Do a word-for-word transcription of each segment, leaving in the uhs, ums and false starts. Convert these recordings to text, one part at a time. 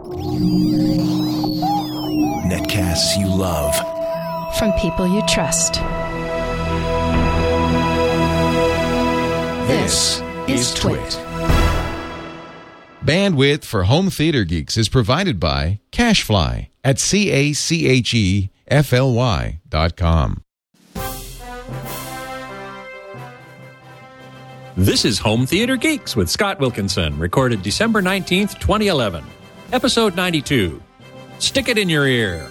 Netcasts you love. From people you trust. This is Twit. Bandwidth for Home Theater Geeks is provided by CacheFly at C A C H E F L Y dot com. This is Home Theater Geeks with Scott Wilkinson, recorded December nineteenth, twenty eleven. Episode ninety-two, Stick It in Your Ear.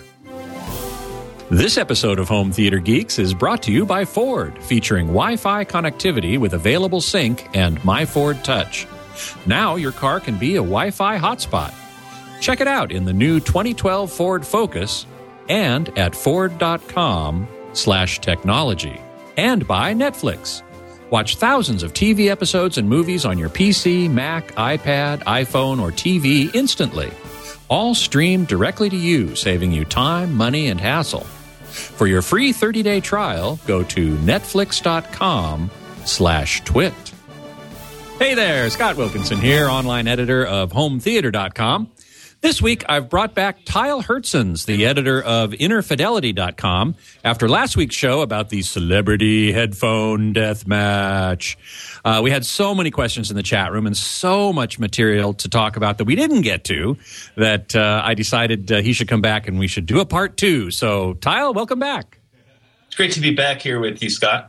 This episode of Home Theater Geeks is brought to you by Ford, featuring Wi-Fi connectivity with available sync and MyFord Touch. Now your car can be a Wi-Fi hotspot. Check it out in the new twenty twelve Ford Focus and at Ford.com slash technology. And by Netflix. Watch thousands of T V episodes and movies on your P C, Mac, iPad, iPhone, or T V instantly. All streamed directly to you, saving you time, money, and hassle. For your free thirty-day trial, go to netflix.com slash twit. Hey there, Scott Wilkinson here, online editor of home theater dot com. This week, I've brought back Tyle Hertzens, the editor of inner fidelity dot com, after last week's show about the celebrity headphone death match. Uh, we had so many questions in the chat room and so much material to talk about that we didn't get to that uh, I decided uh, he should come back and we should do a part two. So, Tyle, welcome back. It's great to be back here with you, Scott.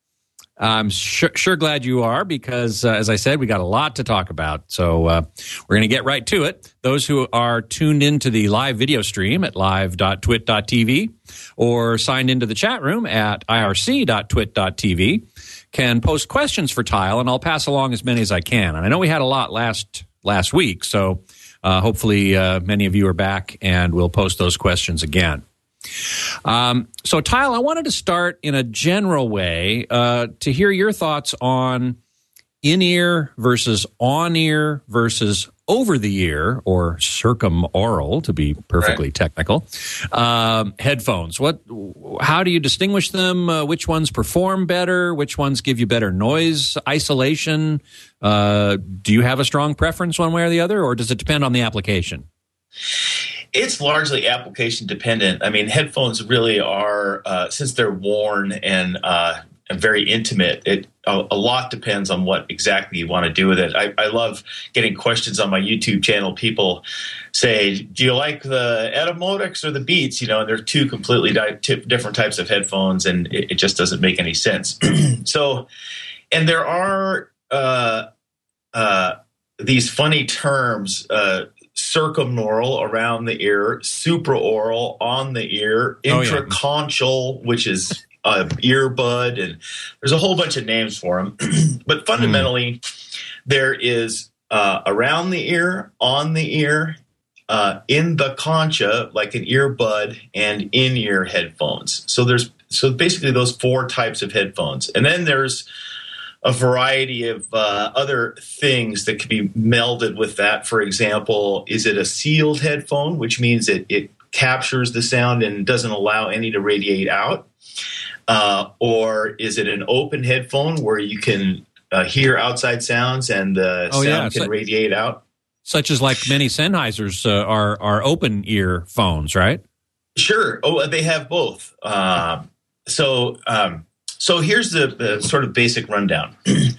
I'm sure, sure glad you are because, uh, as I said, we got a lot to talk about. So uh, we're going to get right to it. Those who are tuned into the live video stream at live dot twit dot t v or signed into the chat room at I R C dot twit dot t v can post questions for Tyle, and I'll pass along as many as I can. And I know we had a lot last last week, so uh, hopefully uh, many of you are back, and we'll post those questions again. Um, so, Tyle, I wanted to start in a general way uh, to hear your thoughts on in-ear versus on-ear versus over-the-ear, or circumaural, to be perfectly right. technical, um, headphones. What? How do you distinguish them? Uh, which ones perform better? Which ones give you better noise isolation? Uh, do you have a strong preference one way or the other, or does it depend on the application? It's largely application dependent. I mean, headphones really are, uh, since they're worn and, uh, and very intimate, it a, a lot depends on what exactly you want to do with it. I, I love getting questions on my YouTube channel. People say, do you like the Etymotics or the Beats? You know, and they're two completely di- t- different types of headphones, and it, it just doesn't make any sense. So, and there are uh, uh, these funny terms, uh, circumaural, around the ear, supraaural, on the ear, intraconchal, oh, yeah. which is uh, earbud, and there's a whole bunch of names for them. But fundamentally, mm. there is uh, around the ear, on the ear, uh, in the concha, like an earbud, and in-ear headphones. So there's so basically those four types of headphones, and then there's a variety of uh, other things that can be melded with that. For example, is it a sealed headphone, which means it, it captures the sound and doesn't allow any to radiate out? Uh, or is it an open headphone where you can uh, hear outside sounds and the oh, sound yeah. can so, radiate out? Such as like many Sennheisers uh, are, are open ear phones, right? Sure. Oh, they have both. Uh, so... Um, So here's the, the sort of basic rundown.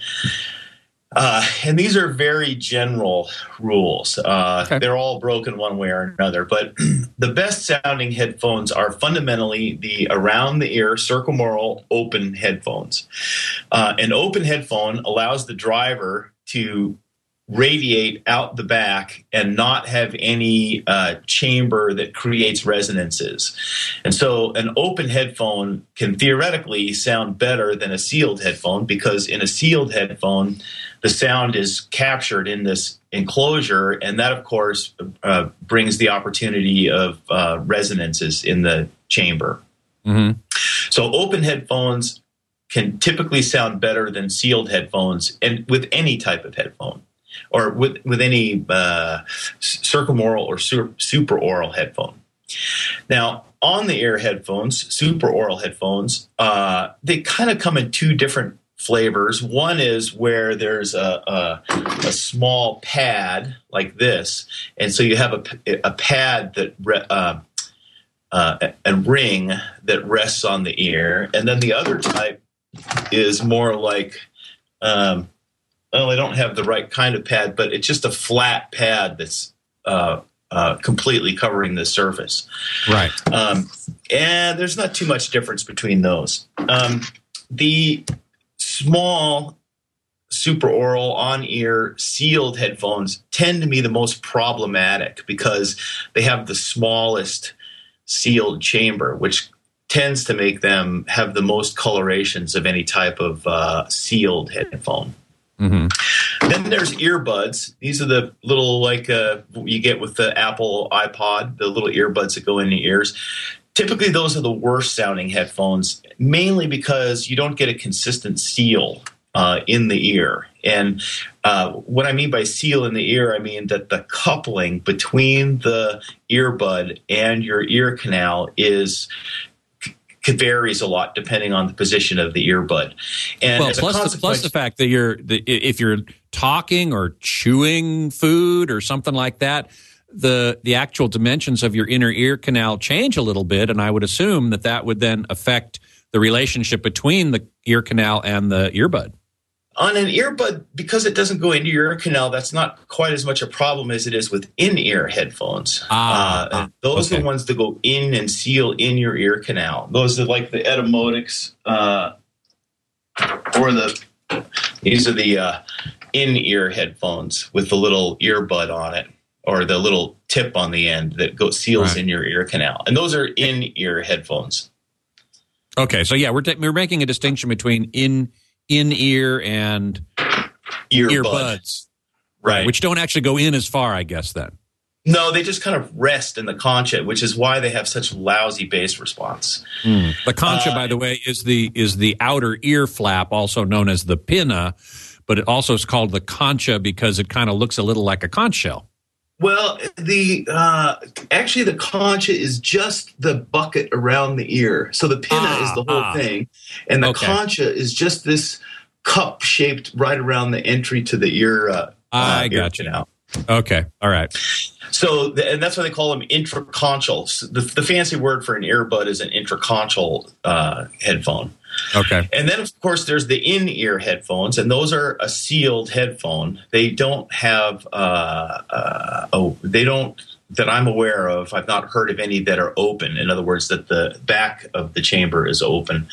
uh, and these are very general rules. Uh, okay. They're all broken one way or another. But the best sounding headphones are fundamentally the around the ear, circumaural, open headphones. Uh, an open headphone allows the driver to radiate out the back and not have any uh, chamber that creates resonances. And so an open headphone can theoretically sound better than a sealed headphone, because in a sealed headphone, the sound is captured in this enclosure, and that, of course, uh, brings the opportunity of uh, resonances in the chamber. Mm-hmm. So open headphones can typically sound better than sealed headphones, and with any type of headphone, or with, with any uh, circumaural or su- supraaural headphone. Now, on-the-ear headphones, supraaural headphones, uh, they kind of come in two different flavors. One is where there's a, a, a small pad like this, and so you have a, a pad that re, uh, uh, a ring that rests on the ear, and then the other type is more like, um, well, I don't have the right kind of pad, but it's just a flat pad that's uh, uh, completely covering the surface. Right. Um, and there's not too much difference between those. Um, the small supraoral on-ear sealed headphones tend to be the most problematic because they have the smallest sealed chamber, which tends to make them have the most colorations of any type of uh, sealed headphone. Mm-hmm. Then there's earbuds. These are the little, like uh, you get with the Apple iPod, the little earbuds that go in the ears. Typically, those are the worst sounding headphones, mainly because you don't get a consistent seal uh, in the ear. And uh, what I mean by seal in the ear, I mean that the coupling between the earbud and your ear canal is varies a lot depending on the position of the earbud. And well, plus the, plus the fact that you're the, if you're talking or chewing food or something like that, the the actual dimensions of your inner ear canal change a little bit, and I would assume that that would then affect the relationship between the ear canal and the earbud. On an earbud, because it doesn't go into your ear canal, that's not quite as much a problem as it is with in-ear headphones. Ah, uh, those okay. are the ones that go in and seal in your ear canal. Those are like the Etymotics, uh, or the these are the uh, in-ear headphones with the little earbud on it, or the little tip on the end that goes seals right. in your ear canal. And those are in-ear headphones. Okay, so yeah, we're t- we're making a distinction between in in-ear and Earbud. earbuds, right? Which don't actually go in as far, I guess. Then no, they just kind of rest in the concha, which is why they have such lousy bass response. Mm. The concha, uh, by the uh, way, is the is the outer ear flap, also known as the pinna, but it also is called the concha because it kind of looks a little like a conch shell. Well, the uh, actually the concha is just the bucket around the ear. So the pinna ah, is the whole ah. thing, and the okay. concha is just this cup shaped right around the entry to the ear. Uh, I uh, got you now. Okay, all right. So, the, and that's why they call them intraconchal. The, the fancy word for an earbud is an intraconchal uh, headphone. Okay. And then, of course, there's the in-ear headphones, and those are a sealed headphone. They don't have, uh, uh, oh, they don't, that I'm aware of, I've not heard of any that are open. In other words, that the back of the chamber is open.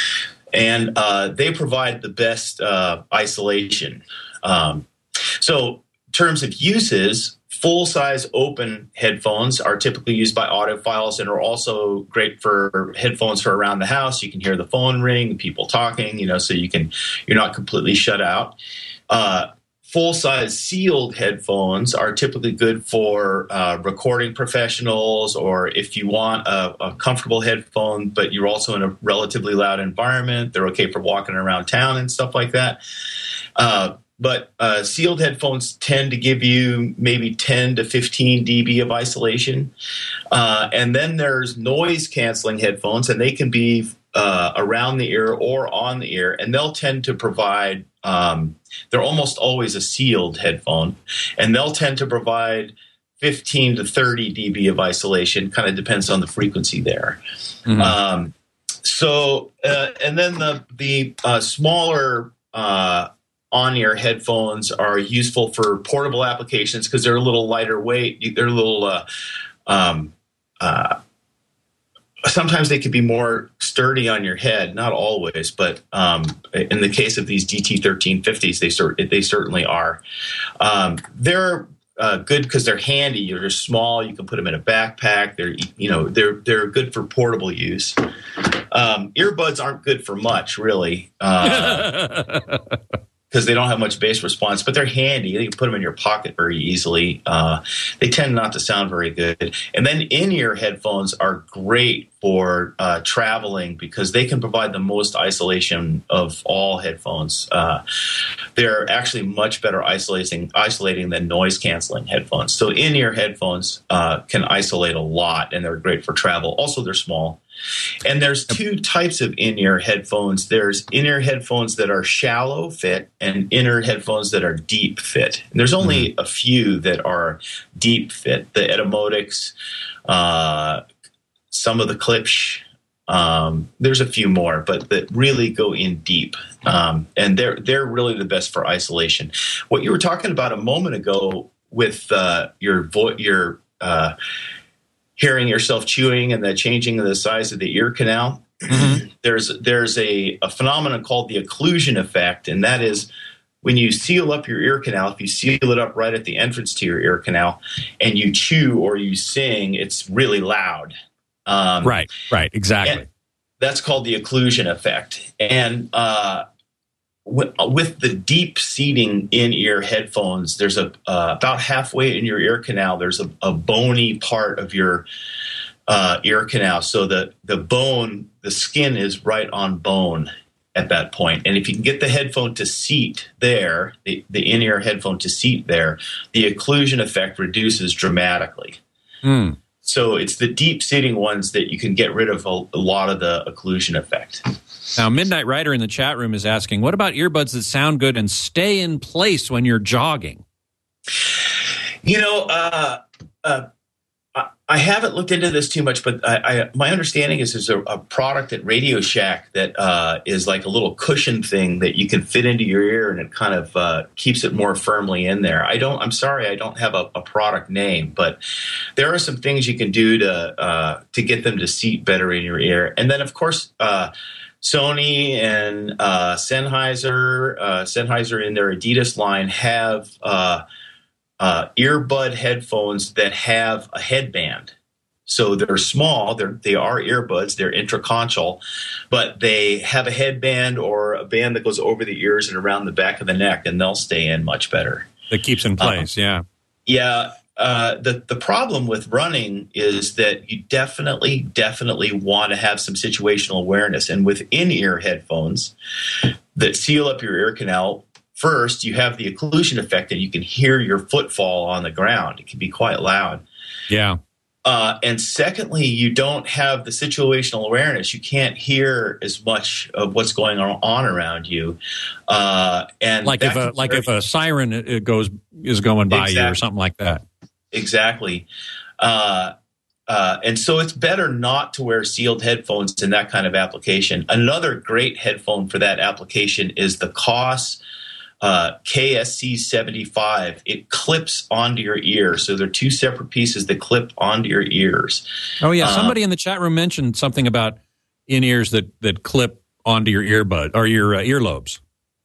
And uh, they provide the best uh, isolation. Um, so, in terms of uses, full-size open headphones are typically used by audiophiles and are also great for headphones for around the house. You can hear the phone ring, people talking, you know, so you can you're not completely shut out. Uh, full-size sealed headphones are typically good for uh, recording professionals, or if you want a, a comfortable headphone, but you're also in a relatively loud environment. They're okay for walking around town and stuff like that. Uh, But uh, sealed headphones tend to give you maybe ten to fifteen decibels of isolation. Uh, and then there's noise-canceling headphones, and they can be uh, around the ear or on the ear, and they'll tend to provide um, – they're almost always a sealed headphone, and they'll tend to provide fifteen to thirty decibels of isolation. Kind of depends on the frequency there. Mm-hmm. Um, so uh, – and then the, the uh, smaller uh, – on-ear headphones are useful for portable applications because they're a little lighter weight. They're a little uh, um, uh, sometimes they can be more sturdy on your head, not always, but um, in the case of these D T thirteen fifties, they cert- they certainly are. Um, they're uh, good because they're handy. They're small. You can put them in a backpack. They're you know they're they're good for portable use. Um, earbuds aren't good for much, really. Uh, because they don't have much bass response, but they're handy. You can put them in your pocket very easily. Uh, they tend not to sound very good. And then in-ear headphones are great for uh, traveling because they can provide the most isolation of all headphones. Uh, they're actually much better isolating isolating than noise-canceling headphones. So in-ear headphones uh, can isolate a lot, and they're great for travel. Also, they're small. And there's two types of in-ear headphones. There's in-ear headphones that are shallow fit and in-ear headphones that are deep fit. And there's only mm-hmm. a few that are deep fit. The Etymotics, uh, some of the Klipsch. Um, there's a few more, but that really go in deep. Um, and they're they're really the best for isolation. What you were talking about a moment ago with uh, your vo- your uh, hearing yourself chewing and the changing of the size of the ear canal, mm-hmm. there's there's a, a phenomenon called the occlusion effect, and that is when you seal up your ear canal, if you seal it up right at the entrance to your ear canal and you chew or you sing, it's really loud. Um, right, right, exactly. That's called the occlusion effect. And uh, w- with the deep seating in-ear headphones, there's a uh, about halfway in your ear canal, there's a, a bony part of your uh, ear canal. So the, the bone, the skin is right on bone at that point. And if you can get the headphone to seat there, the, the in-ear headphone to seat there, the occlusion effect reduces dramatically. Mm. So it's the deep sitting ones that you can get rid of a, a lot of the occlusion effect. Now, Midnight Rider in the chat room is asking, what about earbuds that sound good and stay in place when you're jogging? You know, uh, uh, I, I haven't looked into this too much, but I, I, my understanding is there's a, a product at Radio Shack that uh, is like a little cushion thing that you can fit into your ear, and it kind of uh, keeps it more firmly in there. I don't. I'm sorry, I don't have a, a product name, but there are some things you can do to uh, to get them to seat better in your ear. And then, of course, uh, Sony and uh, Sennheiser, uh, Sennheiser in their Adidas line have uh, uh, earbud headphones that have a headband. So they're small, they're, they are earbuds, they're intraconchal, but they have a headband or a band that goes over the ears and around the back of the neck, and they'll stay in much better. That keeps in place, uh, yeah. Yeah. Uh, the, the problem with running is that you definitely, definitely want to have some situational awareness. And with in-ear headphones that seal up your ear canal, first, you have the occlusion effect, and you can hear your footfall on the ground. It can be quite loud. Yeah. Uh, and secondly, you don't have the situational awareness. You can't hear as much of what's going on around you. Uh, and like if a like if a siren it goes is going by exactly. you or something like that. Exactly. Uh, uh, and so it's better not to wear sealed headphones in that kind of application. Another great headphone for that application is the Koss Uh, K S C seventy-five. It clips onto your ear. So they're two separate pieces that clip onto your ears. Oh, yeah. Somebody um, in the chat room mentioned something about in-ears that, that clip onto your earbud or your uh, earlobes.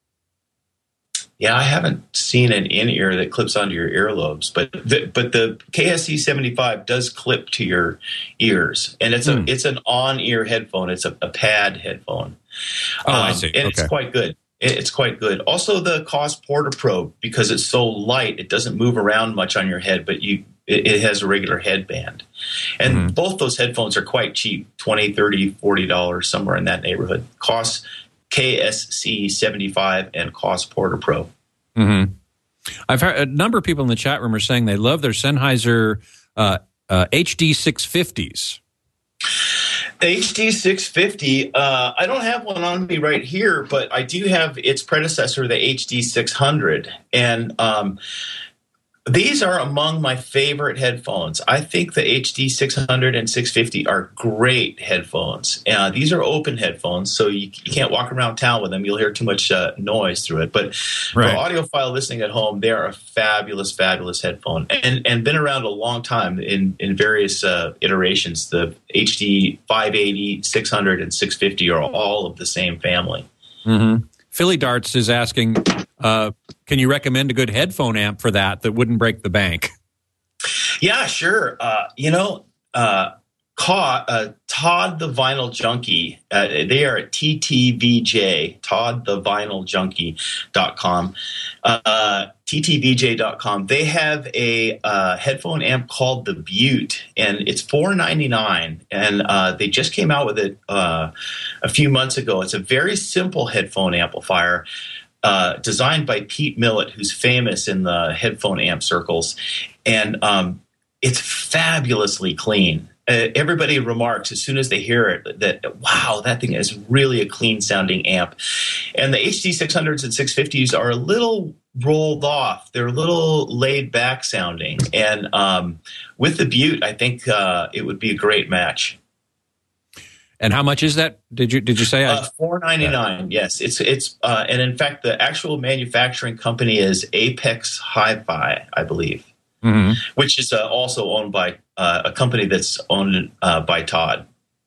Yeah, I haven't seen an in-ear that clips onto your earlobes, but the, but the K S C seventy-five does clip to your ears, and it's hmm. a it's an on-ear headphone. It's a, a pad headphone. Oh, um, I see. And okay. it's quite good. It's quite good. Also, the Koss Porta Pro, because it's so light, it doesn't move around much on your head, but you it, it has a regular headband. And mm-hmm. both those headphones are quite cheap, twenty dollars, thirty dollars, forty dollars, somewhere in that neighborhood. Koss K S C seventy-five and Koss Porta Pro. Mm-hmm. I've heard a number of people in the chat room are saying they love their Sennheiser uh, uh, H D six fifties. The H D six fifty, uh, I don't have one on me right here, but I do have its predecessor, the H D six hundred. And um, these are among my favorite headphones. I think the H D six hundred and six fifty are great headphones. Uh, these are open headphones, so you, you can't walk around town with them. You'll hear too much uh, noise through it. But right. for audiophile listening at home, they are a fabulous, fabulous headphone, and and been around a long time in, in various uh, iterations. The H D five eighty, six hundred, and six fifty are all of the same family. Mm-hmm. Philly Darts is asking, uh, can you recommend a good headphone amp for that that wouldn't break the bank? Yeah, sure. Uh, you know, uh, Ca- uh, Todd the Vinyl Junkie, uh, they are at T T V J, Todd the Vinyl Junkie dot com, uh, T T V J dot com. They have a uh, headphone amp called the Butte, and it's four ninety-nine, and uh, they just came out with it uh, a few months ago. It's a very simple headphone amplifier uh, designed by Pete Millett, who's famous in the headphone amp circles, and um, it's fabulously clean. uh, everybody remarks as soon as they hear it that, wow, that thing is really a clean sounding amp. And the H D six hundreds and six fifties are a little rolled off. They're a little laid back sounding. And um, with the Butte, I think uh, it would be a great match. And how much is that? Did you did you say? Uh, four ninety-nine. Uh, yes, it's it's uh, and in fact, the actual manufacturing company is Apex Hi-Fi, I believe, mm-hmm. which is uh, also owned by uh, a company that's owned uh, by Todd.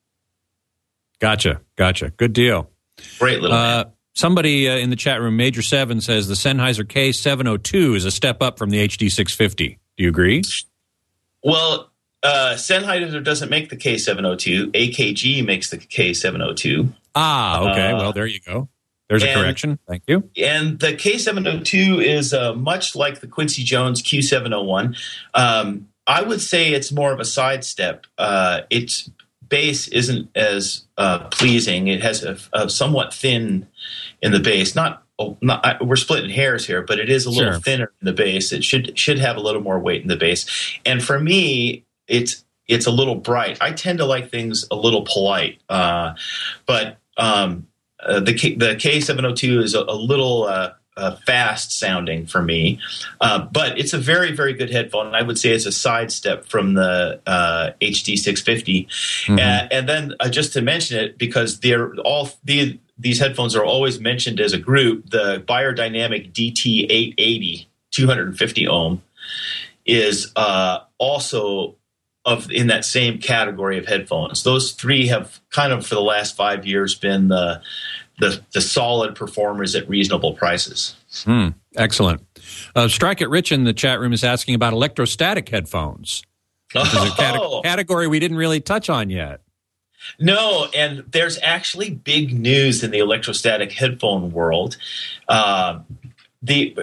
Gotcha, gotcha. Good deal. Great little. Uh, somebody uh, in the chat room, Major Seven, says the Sennheiser K seven oh two is a step up from the H D six fifty. Do you agree? Well. Uh, Sennheiser doesn't make the K seven oh two. A K G makes the K seven oh two. Ah, okay. Uh, well, there you go. There's a and, correction. Thank you. And the K seven oh two is uh, much like the Quincy Jones Q seven oh one. Um, I would say it's more of a sidestep. Uh, its bass isn't as uh, pleasing. It has a, a somewhat thin in the bass. Not, not we're splitting hairs here, but it is a little sure. thinner in the bass. It should should have a little more weight in the bass. And for me, It's it's a little bright. I tend to like things a little polite, uh, but um, uh, the K, the K seven oh two is a, a little uh, uh, fast sounding for me. Uh, but it's a very very good headphone. I would say it's a sidestep from the uh, H D six fifty. Mm-hmm. Uh, and then uh, just to mention it, because they're all the these headphones are always mentioned as a group. The Beyerdynamic D T eight eighty two fifty ohm is uh, also of in that same category of headphones. Those three have kind of for the last five years been the the, the solid performers at reasonable prices. Mm, excellent. Uh, Strike It Rich in the chat room is asking about electrostatic headphones, which oh. is a cate- category we didn't really touch on yet. No, and there's actually big news in the electrostatic headphone world. Uh, The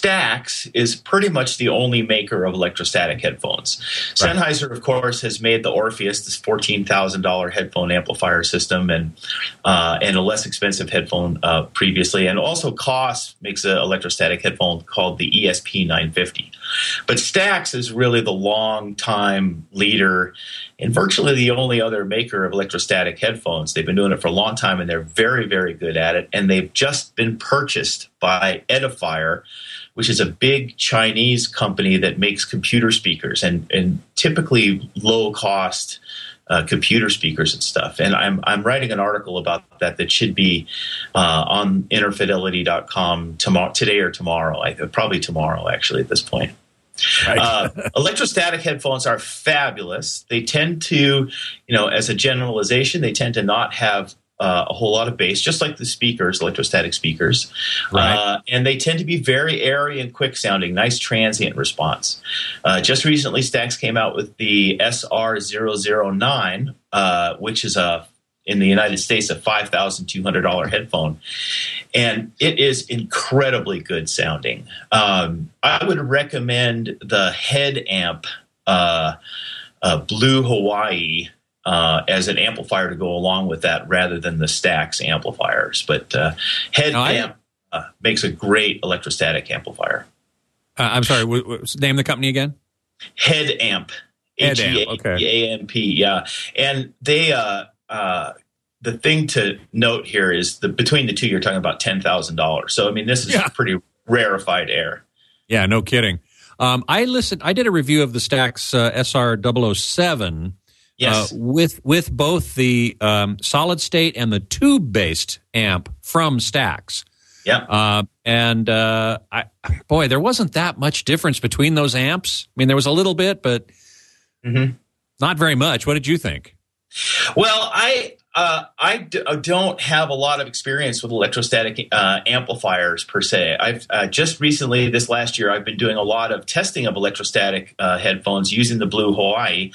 Stax is pretty much the only maker of electrostatic headphones. Right. Sennheiser, of course, has made the Orpheus, this fourteen thousand dollars headphone amplifier system, and uh, and a less expensive headphone uh, previously. And also Koss makes an electrostatic headphone called the E S P nine fifty. But Stax is really the long-time leader and virtually the only other maker of electrostatic headphones. They've been doing it for a long time, and they're very, very good at it. And they've just been purchased by Edifier, which is a big Chinese company that makes computer speakers and, and typically low-cost uh, computer speakers and stuff. And I'm I'm writing an article about that that should be uh, on interfidelity dot com tomorrow, today or tomorrow. I, probably tomorrow, actually, at this point. Right. uh, electrostatic headphones are fabulous. They tend to, you know, as a generalization, they tend to not have uh, a whole lot of bass, just like the speakers, electrostatic speakers. Right. Uh, and they tend to be very airy and quick sounding, nice transient response. Uh, just recently, Stax came out with the S R zero zero nine, uh, which is a in the United States, a five thousand two hundred dollars headphone. And it is incredibly good sounding. Um, I would recommend the head amp, uh, uh, Blue Hawaii, uh, as an amplifier to go along with that rather than the Stax amplifiers. But uh, head no, amp uh, makes a great electrostatic amplifier. Uh, I'm sorry, w- w- name the company again? Head amp. Head amp, okay. H E A M P, yeah. And they... Uh, Uh, the thing to note here is the between the two, you're talking about ten thousand dollars. So, I mean, this is yeah. pretty rarefied air. Yeah, no kidding. Um, I listened. I did a review of the Stax uh, S R double oh seven yes. uh, with with both the um, solid state and the tube based amp from Stax. Yeah. Uh, and uh, I, boy, there wasn't that much difference between those amps. I mean, there was a little bit, but mm-hmm. not very much. What did you think? Well, I uh, I d- don't have a lot of experience with electrostatic uh, amplifiers per se. I've uh, just recently, this last year, I've been doing a lot of testing of electrostatic uh, headphones using the Blue Hawaii.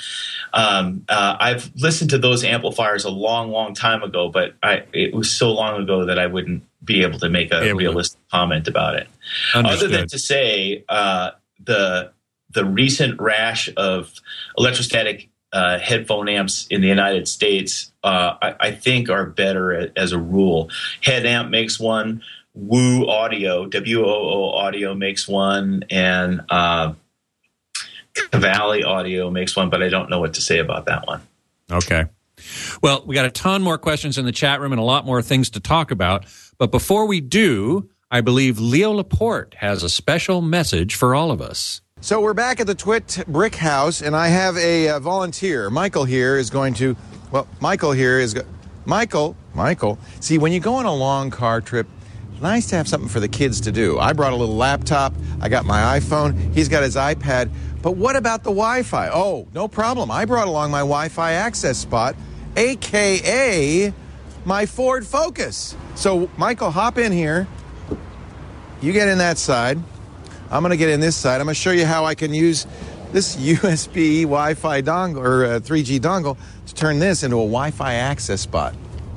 Um, uh, I've listened to those amplifiers a long, long time ago, but I, it was so long ago that I wouldn't be able to make a yeah, realistic comment about it. Understood. Other than to say uh, the the recent rash of electrostatic Uh, headphone amps in the United States, uh, I, I think are better as a rule. Head amp makes one. Woo Audio, W O O Audio makes one, and uh, Cavalli Audio makes one, but I don't know what to say about that one. Okay. Well, we got a ton more questions in the chat room and a lot more things to talk about. But before we do, I believe Leo Laporte has a special message for all of us. So we're back at the Twit Brick House, and I have a uh, volunteer. Michael here is going to, well, Michael here is, go- Michael, Michael. See, when you go on a long car trip, it's nice to have something for the kids to do. I brought a little laptop. I got my iPhone. He's got his iPad. But what about the Wi-Fi? Oh, no problem. I brought along my Wi-Fi access spot, a k a my Ford Focus. So, Michael, hop in here. You get in that side. I'm going to get in this side. I'm going to show you how I can use this U S B Wi-Fi dongle or uh, three G dongle to turn this into a Wi-Fi access spot.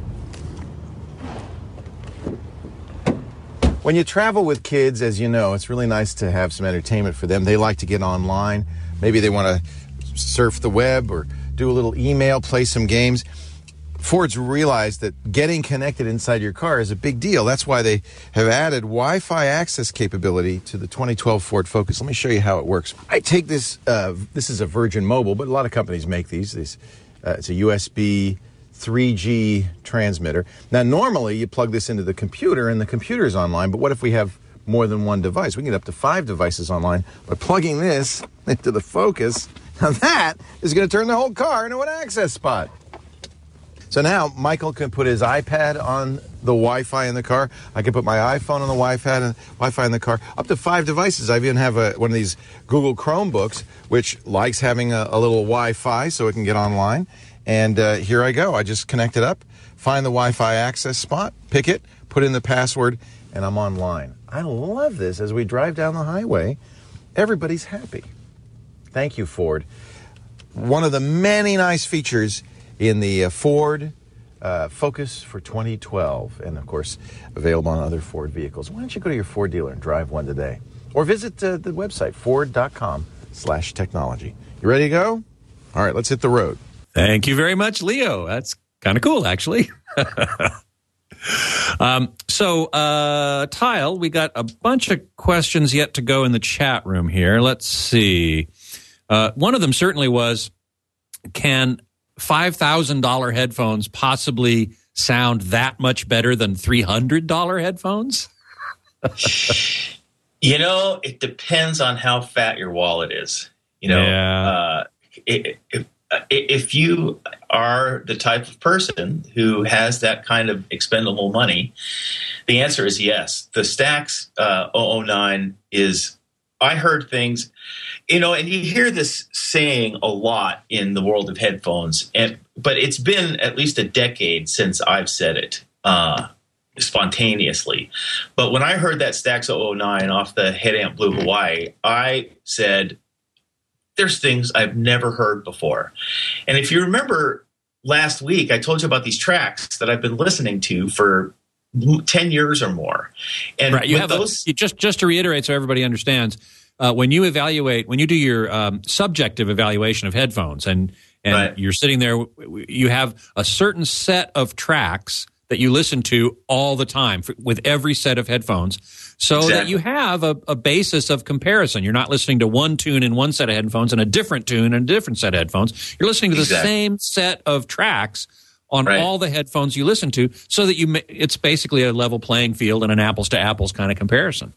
When you travel with kids, as you know, it's really nice to have some entertainment for them. They like to get online. Maybe they want to surf the web or do a little email, play some games. Ford's realized that getting connected inside your car is a big deal. That's why they have added Wi-Fi access capability to the twenty twelve Ford Focus. Let me show you how it works. I take this, uh, this is a Virgin Mobile, but a lot of companies make these. These uh, it's a U S B three G transmitter. Now, normally you plug this into the computer and the computer's online, but what if we have more than one device? We can get up to five devices online by plugging this into the Focus. Now that is going to turn the whole car into an access spot. So now Michael can put his iPad on the Wi-Fi in the car. I can put my iPhone on the Wi-Fi and Wi-Fi in the car. Up to five devices. I even have a, one of these Google Chromebooks, which likes having a, a little Wi-Fi so it can get online. And uh, here I go. I just connect it up, find the Wi-Fi access spot, pick it, put in the password, and I'm online. I love this. As we drive down the highway, everybody's happy. Thank you, Ford. One of the many nice features in the uh, Ford uh, Focus for twenty twelve, and of course available on other Ford vehicles. Why don't you go to your Ford dealer and drive one today, or visit uh, the website ford dot com slash technology. You ready to go? All right, let's hit the road. Thank you very much, Leo. That's kind of cool, actually. um, so, uh, Tile, we got a bunch of questions yet to go in the chat room here. Let's see. Uh, one of them certainly was, can five thousand dollars headphones possibly sound that much better than three hundred dollars headphones? You know, it depends on how fat your wallet is. You know, yeah. uh, it, it, if you are the type of person who has that kind of expendable money, the answer is yes. The Stax uh, oh oh nine is, I heard things, you know, and you hear this saying a lot in the world of headphones, and but it's been at least a decade since I've said it uh, spontaneously. But when I heard that Stax oh oh nine off the Headamp Blue Hawaii, I said, there's things I've never heard before. And if you remember last week, I told you about these tracks that I've been listening to for ten years or more. And right, you have those, a, you just just to reiterate so everybody understands, uh, when you evaluate, when you do your um, subjective evaluation of headphones, and and right. you're sitting there, you have a certain set of tracks that you listen to all the time for, with every set of headphones, so exactly. that you have a, a basis of comparison. You're not listening to one tune in one set of headphones and a different tune in a different set of headphones. You're listening to exactly. the same set of tracks on right. all the headphones you listen to, so that you it's basically a level playing field and an apples to apples kind of comparison.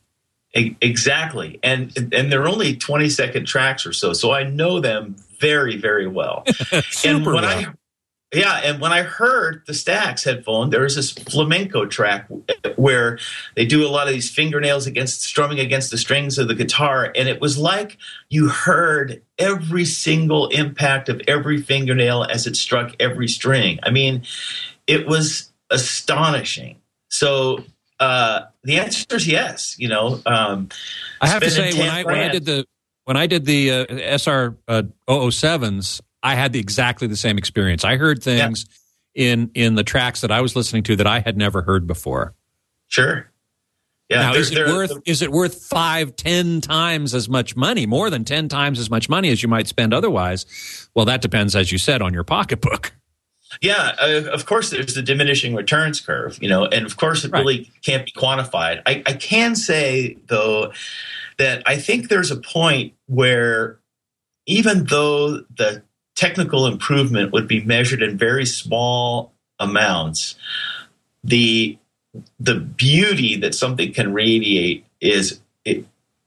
Exactly, and and they're only twenty second tracks or so, so I know them very very well. Super and when well. I Yeah, and when I heard the Stax headphone, there was this flamenco track where they do a lot of these fingernails against strumming against the strings of the guitar, and it was like you heard every single impact of every fingernail as it struck every string. I mean, it was astonishing. So uh, the answer is yes. You know, um, I have to say when I when I did the when I did the uh, S R uh, oh oh sevens. I had the, exactly the same experience. I heard things yeah. in in the tracks that I was listening to that I had never heard before. Sure. Yeah. Now, is it worth is it worth five, ten times as much money, more than ten times as much money as you might spend otherwise? Well, that depends, as you said, on your pocketbook. Yeah, uh, of course, there's the diminishing returns curve, you know, and of course, it right. really can't be quantified. I, I can say, though, that I think there's a point where even though the technical improvement would be measured in very small amounts, the the beauty that something can radiate is it,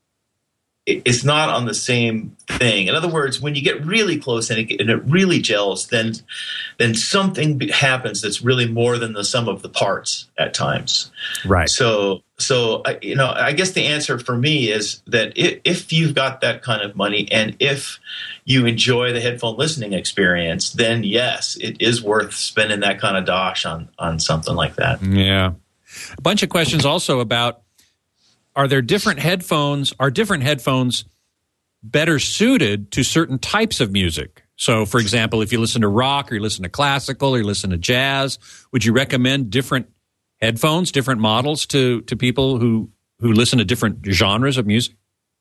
it it's not on the same thing. In other words, when you get really close and it, and it really gels, then then something happens that's really more than the sum of the parts at times. Right. So so I, you know, I guess the answer for me is that if, if you've got that kind of money and if you enjoy the headphone listening experience, then yes, it is worth spending that kind of dosh on on something like that. Yeah. A bunch of questions also about, are there different headphones, are different headphones better suited to certain types of music? So, for example, if you listen to rock or you listen to classical or you listen to jazz, would you recommend different headphones, different models to, to people who, who listen to different genres of music?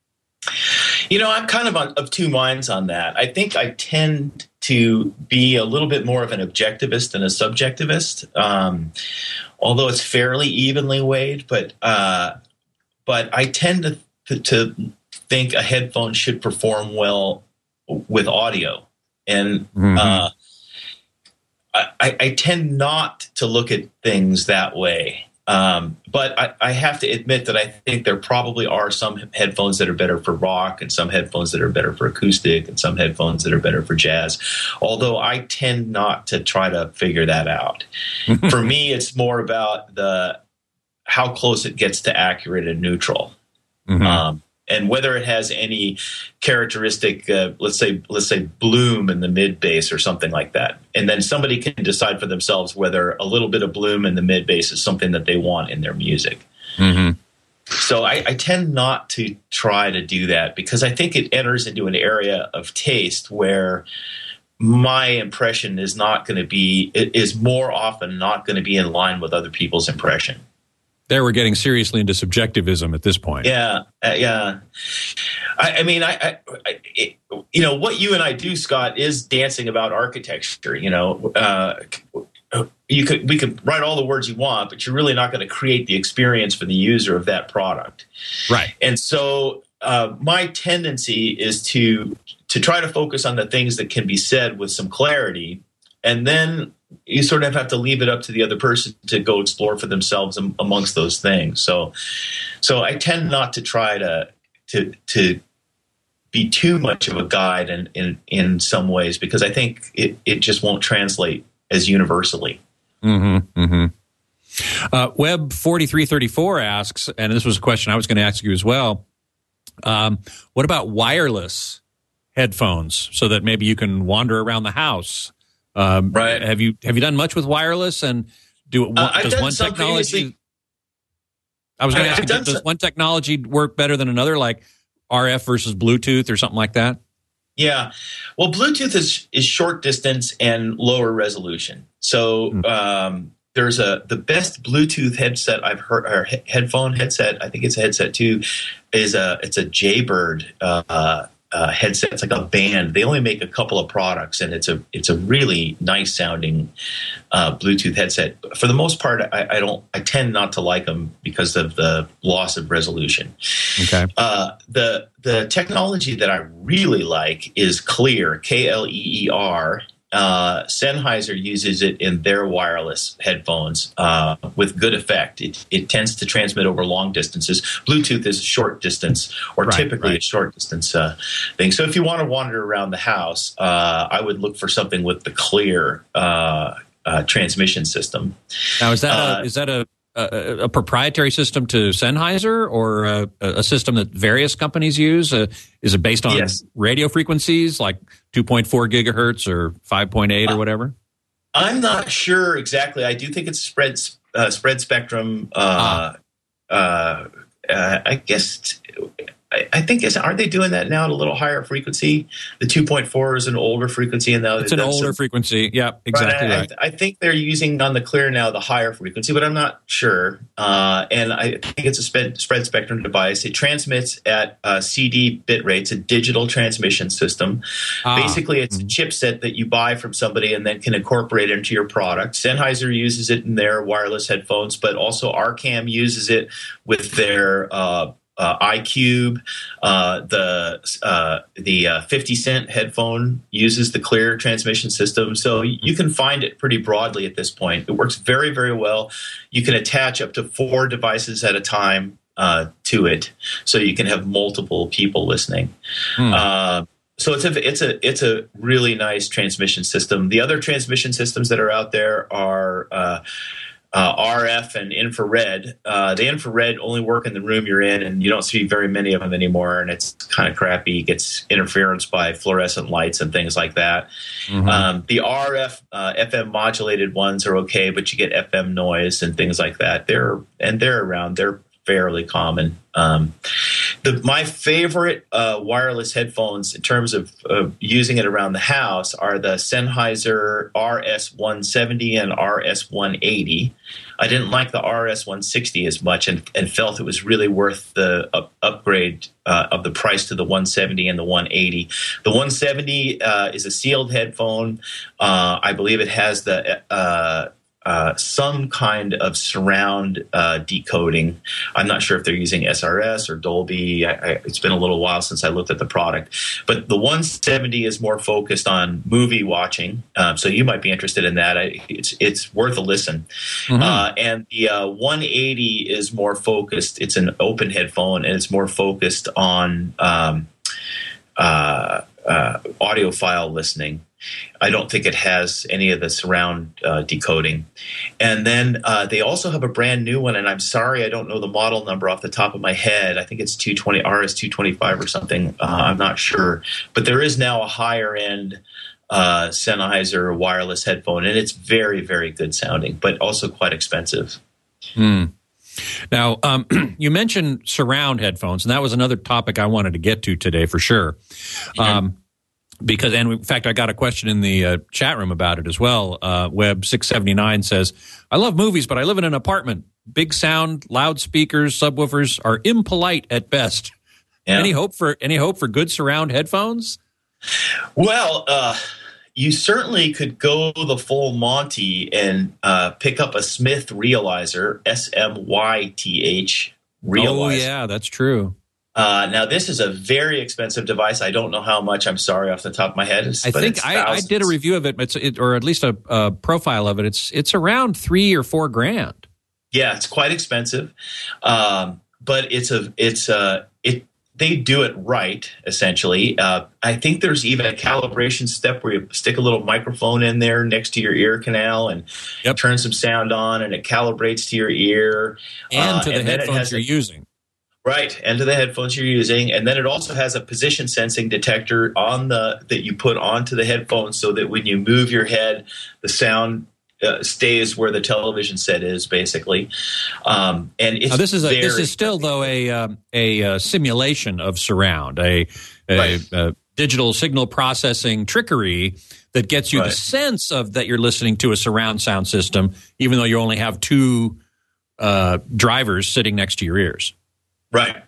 You know, I'm kind of on, of two minds on that. I think I tend to be a little bit more of an objectivist than a subjectivist, um, although it's fairly evenly weighed. But uh, but I tend to, to to think a headphone should perform well with audio, and mm-hmm. uh, I, I tend not to look at things that way. Um, but I, I have to admit that I think there probably are some headphones that are better for rock and some headphones that are better for acoustic and some headphones that are better for jazz, although I tend not to try to figure that out. For me, it's more about the how close it gets to accurate and neutral. Mm-hmm. Um, and whether it has any characteristic, uh, let's say, let's say bloom in the mid bass or something like that. And then somebody can decide for themselves whether a little bit of bloom in the mid bass is something that they want in their music. Mm-hmm. So I, I tend not to try to do that because I think it enters into an area of taste where my impression is not going to be, it is more often not going to be in line with other people's impression. There, we're getting seriously into subjectivism at this point. Yeah, uh, yeah. I, I mean, I, I, I it, you know, what you and I do, Scott, is dancing about architecture. You know, uh, you could we could write all the words you want, but you're really not going to create the experience for the user of that product, right? And so, uh, my tendency is to to try to focus on the things that can be said with some clarity, and then you sort of have to leave it up to the other person to go explore for themselves amongst those things. So, so I tend not to try to to to be too much of a guide in in, in some ways because I think it, it just won't translate as universally. Mm-hmm, mm-hmm. Uh, Web forty-three thirty-four asks, and this was a question I was going to ask you as well. Um, what about wireless headphones so that maybe you can wander around the house? Um, right. Have you have you done much with wireless, and do it? Uh, does one technology? I was going to ask you, does some, one technology work better than another, like R F versus Bluetooth or something like that? Yeah, well, Bluetooth is is short distance and lower resolution. So mm. um, there's a the best Bluetooth headset I've heard, or he- headphone headset. I think it's a headset too. Is a it's a Jaybird. Uh, Uh, headset. It's like a band. They only make a couple of products, and it's a it's a really nice sounding uh, Bluetooth headset. For the most part, I, I don't. I tend not to like them because of the loss of resolution. Okay. Uh, the the technology that I really like is Clear, K L E E R. Uh, Sennheiser uses it in their wireless headphones uh, with good effect. It, it tends to transmit over long distances. Bluetooth is a short distance, or right, typically right. a short distance uh, thing. So if you want to wander around the house, uh, I would look for something with the Clear uh, uh, transmission system. Now, is that uh, a, is that a, a, a proprietary system to Sennheiser, or a, a system that various companies use? Uh, is it based on yes. radio frequencies like two point four gigahertz or five point eight or whatever? Uh, I'm not sure exactly. I do think it's spread uh, spread spectrum. Uh, ah. uh, uh, I guess I, I think is aren't they doing that now at a little higher frequency? The two point four is an older frequency, and now it's an older a, frequency. Yeah, exactly right. right. I, I think they're using on the Clear now the higher frequency, but I'm not sure. Uh, and I think it's a spread, spread spectrum device. It transmits at uh, C D bit rates, a digital transmission system. Ah. Basically, it's mm-hmm. a chipset that you buy from somebody and then can incorporate into your product. Sennheiser uses it in their wireless headphones, but also Arcam uses it with their uh, uh, iCube. Uh, the uh, the uh, fifty cent headphone uses the Clear transmission system. So you can find it pretty broadly at this point. It works very, very well. You can attach up to four devices at a time uh, to it. So you can have multiple people listening. Hmm. Uh, So it's a it's a it's a really nice transmission system. The other transmission systems that are out there are uh, uh, R F and infrared. Uh, the infrared only work in the room you're in, and you don't see very many of them anymore. And it's kind of crappy. It gets interference by fluorescent lights and things like that. Mm-hmm. Um, the R F uh, F M modulated ones are okay, but you get F M noise and things like that. They're and they're around. They're fairly common. Um, the, my favorite uh, wireless headphones in terms of uh, using it around the house are the Sennheiser R S one seventy and R S one eighty. I didn't like the R S one sixty as much and, and felt it was really worth the up, upgrade uh, of the price to the one seventy and the one eighty. The one seventy uh, is a sealed headphone. Uh, I believe it has the uh, Uh, some kind of surround uh, decoding. I'm not sure if they're using S R S or Dolby. I, I, it's been a little while since I looked at the product. But the one seventy is more focused on movie watching, um, so you might be interested in that. I, it's it's worth a listen. Mm-hmm. Uh, and the uh, one eighty is more focused. It's an open headphone, and it's more focused on um, uh, uh, audiophile listening. I don't think it has any of the surround uh, decoding. And then uh, they also have a brand new one, and I'm sorry I don't know the model number off the top of my head. I think it's two twenty R S two twenty-five or something. Uh, I'm not sure. But there is now a higher-end uh, Sennheiser wireless headphone, and it's very, very good sounding, but also quite expensive. Hmm. Now, um, you mentioned surround headphones, and that was another topic I wanted to get to today for sure. Yeah. Um, Because, and in fact, I got a question in the uh, chat room about it as well. Uh, Web six seventy-nine says, I love movies, but I live in an apartment. Big sound, loudspeakers, subwoofers are impolite at best. Yeah. Any hope for any hope for good surround headphones? Well, uh, you certainly could go the full Monty and uh, pick up a Smith Realizer, S M Y T H Realizer. Oh, yeah, that's true. Uh, now, this is a very expensive device. I don't know how much. I'm sorry off the top of my head. I think I, I did a review of it, it's, it, or at least a, a profile of it. It's it's around three or four grand. Yeah, it's quite expensive, um, but it's a it's a it. They do it right, essentially. Uh, I think there's even a calibration step where you stick a little microphone in there next to your ear canal and yep. turn some sound on, and it calibrates to your ear and uh, to the and headphones you're a, using. Right, and to the headphones you're using, and then it also has a position sensing detector on the that you put onto the headphones, so that when you move your head, the sound uh, stays where the television set is, basically. Um, and it's now this is a, very, this is still though a um, a uh, simulation of surround, a, a, right. a digital signal processing trickery that gets you right. the sense of that you're listening to a surround sound system, even though you only have two uh, drivers sitting next to your ears. Right.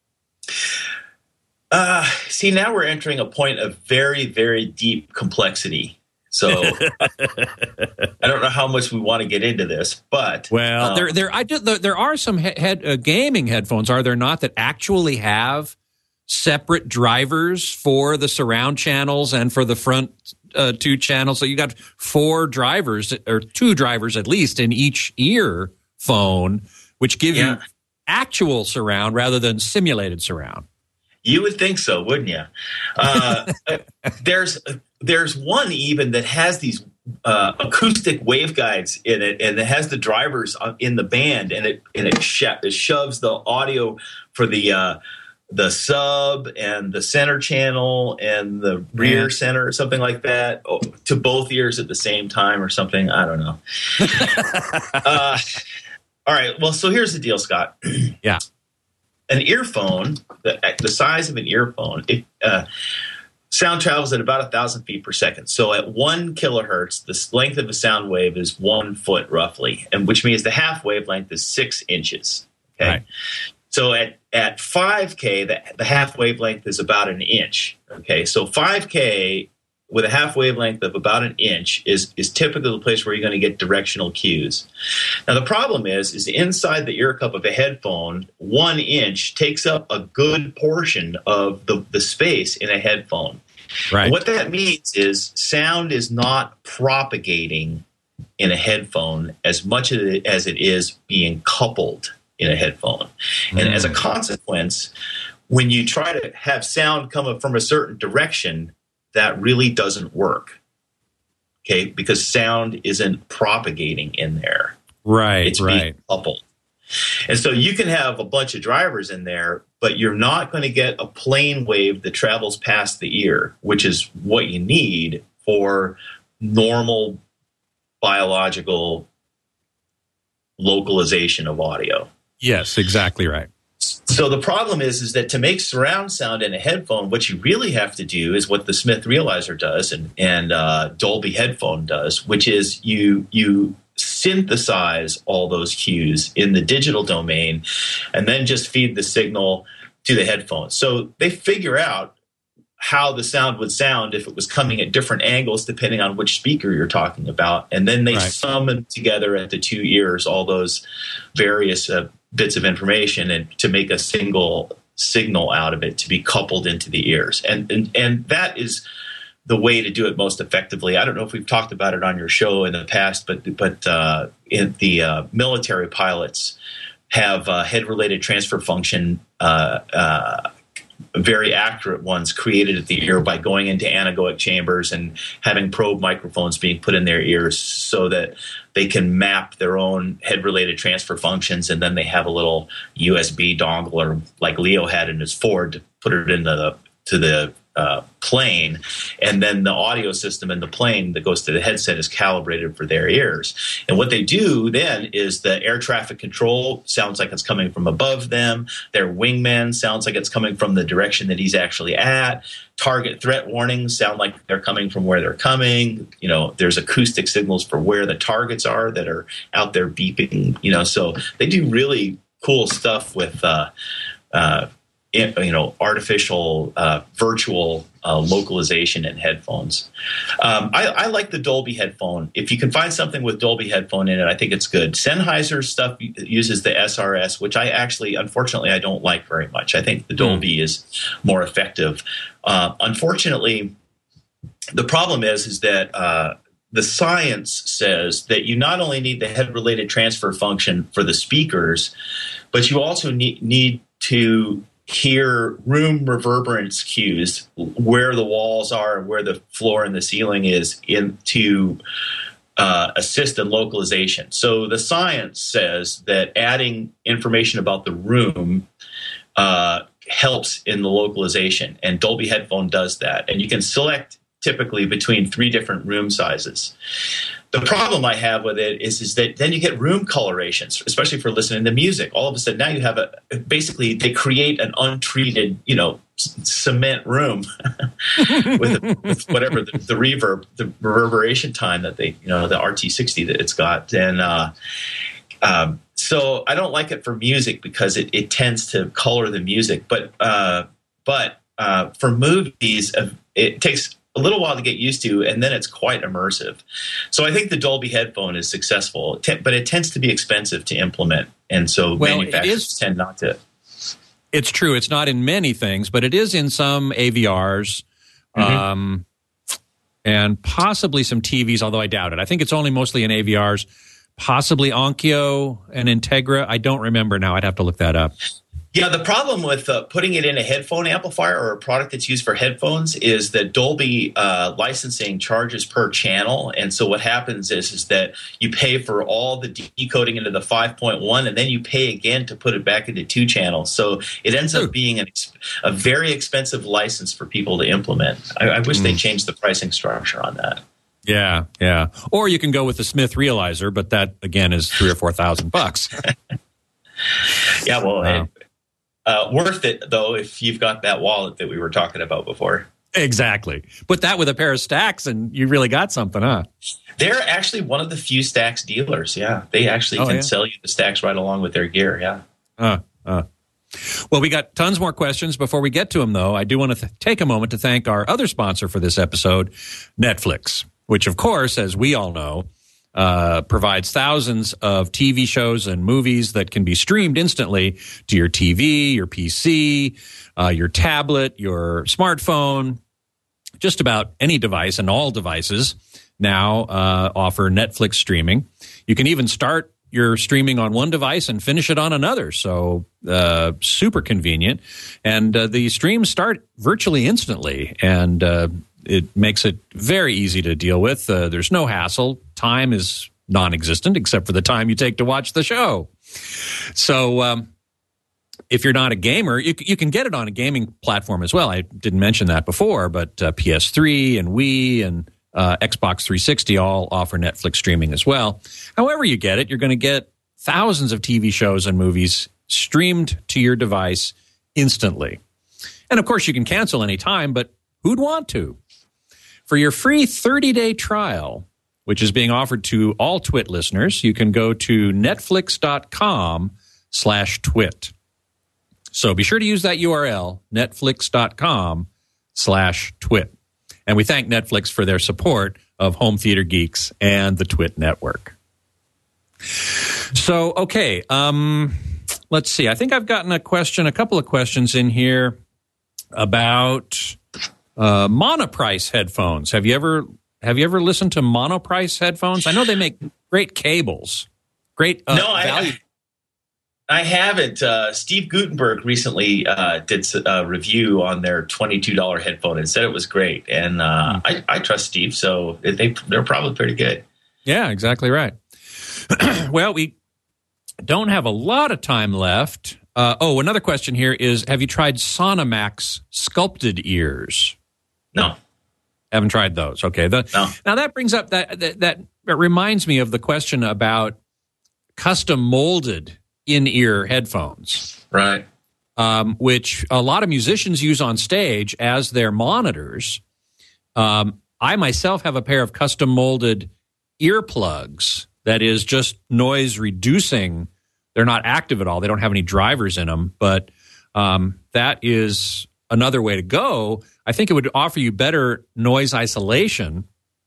Uh, see, now we're entering a point of very, very deep complexity. So I don't know how much we want to get into this, but well, um, there, there, I do, there are some head, head uh, gaming headphones, are there not, that actually have separate drivers for the surround channels and for the front uh, two channels? So you got four drivers, or two drivers at least, in each earphone, which give yeah. you actual surround rather than simulated surround. You would think so, wouldn't you? Uh, there's there's one even that has these uh, acoustic waveguides in it, and it has the drivers in the band, and it and it, sho- it shoves the audio for the uh, the sub and the center channel and the rear yeah. center or something like that to both ears at the same time or something. I don't know. uh, All right. Well, so here's the deal, Scott. Yeah. An earphone, the, the size of an earphone, it, uh, sound travels at about one thousand feet per second. So at one kilohertz, the length of a sound wave is one foot roughly, and which means the half wavelength is six inches. Okay. Right. So at, at five K, the, the half wavelength is about an inch. Okay. So five K with a half wavelength of about an inch is, is typically the place where you're going to get directional cues. Now, the problem is, is inside the ear cup of a headphone, one inch takes up a good portion of the, the space in a headphone. Right. And what that means is sound is not propagating in a headphone as much as it is being coupled in a headphone. Mm. And as a consequence, when you try to have sound come up from a certain direction, that really doesn't work, okay? Because sound isn't propagating in there. Right, it's right. being coupled. And so you can have a bunch of drivers in there, but you're not going to get a plane wave that travels past the ear, which is what you need for normal biological localization of audio. Yes, exactly right. So the problem is, is that to make surround sound in a headphone, what you really have to do is what the Smith Realizer does and, and uh, Dolby Headphone does, which is you you synthesize all those cues in the digital domain and then just feed the signal to the headphones. So they figure out how the sound would sound if it was coming at different angles depending on which speaker you're talking about. And then they right. summon together at the two ears all those various uh, bits of information and to make a single signal out of it to be coupled into the ears. And, and and that is the way to do it most effectively. I don't know if we've talked about it on your show in the past, but but uh, in the uh, military pilots have uh, head-related transfer function uh, uh, very accurate ones created at the ear by going into anechoic chambers and having probe microphones being put in their ears so that they can map their own head-related transfer functions, and then they have a little U S B dongle, or like Leo had in his Ford, to put it into the to the uh, plane, and then the audio system in the plane that goes to the headset is calibrated for their ears. And what they do then is the air traffic control sounds like it's coming from above them. Their wingman sounds like it's coming from the direction that he's actually at. Target threat warnings sound like they're coming from where they're coming. You know, there's acoustic signals for where the targets are that are out there beeping. You know, so they do really cool stuff with, uh, uh, you know, artificial, uh, virtual uh, localization in headphones. Um, I, I like the Dolby headphone. If you can find something with Dolby headphone in it, I think it's good. Sennheiser's stuff uses the S R S, which I actually, unfortunately, I don't like very much. I think the Dolby mm. is more effective. Uh, unfortunately, the problem is, is that uh, the science says that you not only need the head-related transfer function for the speakers, but you also need, need to hear room reverberance cues, where the walls are and where the floor and the ceiling is, in to uh, assist in localization. So the science says that adding information about the room uh, helps in the localization, and Dolby Headphone does that. And you can select typically between three different room sizes. The problem I have with it is, is that then you get room colorations, especially for listening to music. All of a sudden now you have a, basically they create an untreated, you know, c- cement room with, a, with whatever the, the reverb, the reverberation time that they, you know, the R T sixty that it's got. And uh, um, so I don't like it for music because it, it tends to color the music. But, uh, but uh, for movies, it takes a little while to get used to, and then it's quite immersive. So I think the Dolby headphone is successful, but it tends to be expensive to implement, and so well, manufacturers is, tend not to. It's true. It's not in many things, but it is in some A V Rs, mm-hmm. um, and possibly some T Vs, although I doubt it. I think it's only mostly in A V Rs, possibly Onkyo and Integra. I don't remember now. I'd have to look that up. Yeah, the problem with uh, putting it in a headphone amplifier or a product that's used for headphones is that Dolby uh, licensing charges per channel. And so what happens is, is that you pay for all the decoding into the five point one, and then you pay again to put it back into two channels. So it ends up being an ex- a very expensive license for people to implement. I, I wish mm. they changed the pricing structure on that. Yeah, yeah. Or you can go with the Smith Realizer, but that, again, is three or four thousand bucks. Yeah, well, wow. it, Uh, worth it, though, if you've got that wallet that we were talking about before. Exactly. Put that with a pair of Stax and you really got something, huh? They're actually one of the few Stax dealers, yeah. They actually oh, can yeah. sell you the Stax right along with their gear, yeah. Uh, uh. Well, we got tons more questions. Before we get to them, though, I do want to th- take a moment to thank our other sponsor for this episode, Netflix, which, of course, as we all know, uh, provides thousands of T V shows and movies that can be streamed instantly to your T V, your P C, uh, your tablet, your smartphone, just about any device, and all devices now uh, offer Netflix streaming. You can even start your streaming on one device and finish it on another. So uh, super convenient. And uh, the streams start virtually instantly. And uh, it makes it very easy to deal with. Uh, there's no hassle. Time is non-existent except for the time you take to watch the show. So um, if you're not a gamer, you, you can get it on a gaming platform as well. I didn't mention that before, but uh, P S three and Wii and Uh, Xbox three sixty all offer Netflix streaming as well. However you get it, you're going to get thousands of T V shows and movies streamed to your device instantly. And of course, you can cancel anytime, but who'd want to? For your free thirty-day trial, which is being offered to all Twit listeners, you can go to netflix.com slash twit. So be sure to use that U R L, netflix.com slash twit. And we thank Netflix for their support of Home Theater Geeks and the Twit Network. So, okay, um, let's see. I think I've gotten a question, a couple of questions in here about uh, Monoprice headphones. Have you ever have you ever listened to Monoprice headphones? I know they make great cables, great uh, no, value. I, I haven't. Uh, Steve Gutenberg recently uh, did a review on their twenty-two dollars headphone and said it was great. And uh, I, I trust Steve, so they, they're probably pretty good. Yeah, exactly right. Well, we don't have a lot of time left. Uh, oh, another question here is, have you tried Sonamax sculpted ears? No. Haven't tried those. Okay. The, no. Now, that brings up, that, that, that reminds me of the question about custom molded in-ear headphones, right? Um, which a lot of musicians use on stage as their monitors. Um, I myself have a pair of custom molded earplugs that is just noise reducing. They're not active at all. They don't have any drivers in them, but um, that is another way to go. I think it would offer you better noise isolation.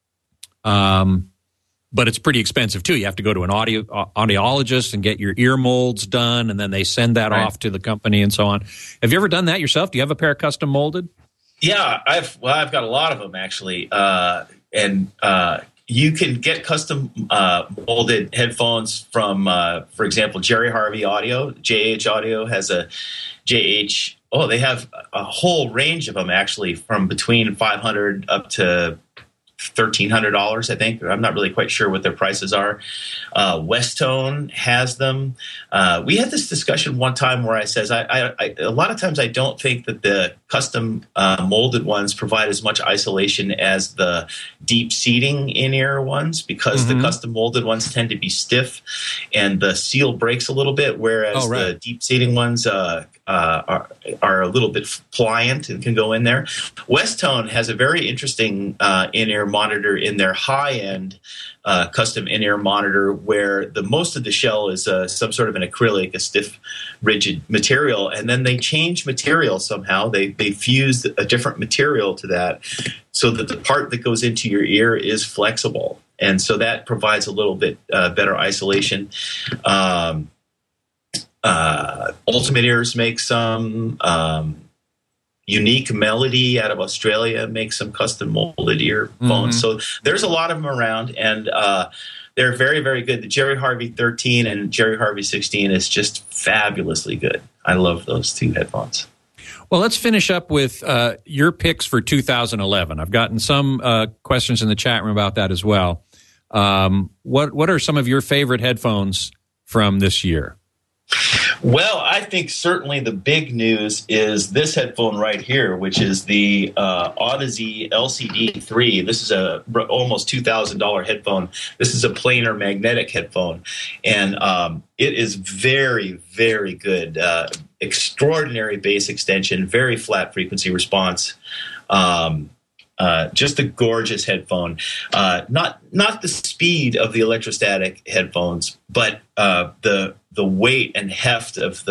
Um, But it's pretty expensive, too. You have to go to an audio uh, audiologist and get your ear molds done, and then they send that right off to the company and so on. Have you ever done that yourself? Do you have a pair custom molded? Yeah, I've well, I've got a lot of them, actually. Uh, and uh, you can get custom uh, molded headphones from, uh, for example, Jerry Harvey Audio. J H Audio has a J H. Oh, they have a whole range of them, actually, from between five hundred dollars up to thirteen hundred dollars, I think. I'm not really quite sure what their prices are. Uh, Westone has them. Uh, we had this discussion one time where I says, I, I, I a lot of times I don't think that the custom uh, molded ones provide as much isolation as the deep seating in-ear ones, because mm-hmm. the custom molded ones tend to be stiff and the seal breaks a little bit, whereas oh, right. the deep seating ones uh, uh, are, are a little bit pliant and can go in there. Westone has a very interesting uh, in-ear monitor in their high-end uh, custom in-ear monitor, where the most of the shell is uh, some sort of an acrylic, a stiff, rigid material, and then they change material somehow. They they fuse a different material to that, so that the part that goes into your ear is flexible, and so that provides a little bit uh, better isolation. Um, uh, Ultimate Ears makes some. Um, Unique Melody out of Australia makes some custom molded earphones. Mm-hmm. So there's a lot of them around, and uh, they're very, very good. The Jerry Harvey thirteen and Jerry Harvey sixteen is just fabulously good. I love those two headphones. Well, let's finish up with uh, your picks for two thousand eleven. I've gotten some uh, questions in the chat room about that as well. Um, what what are some of your favorite headphones from this year? Well, I think certainly the big news is this headphone right here, which is the uh, Audeze L C D three. This is a almost two thousand dollars headphone. This is a planar magnetic headphone, and um, it is very, very good. Uh, extraordinary bass extension, very flat frequency response. Um, Uh, just a gorgeous headphone. Uh, not not the speed of the electrostatic headphones, but uh, the the weight and heft of the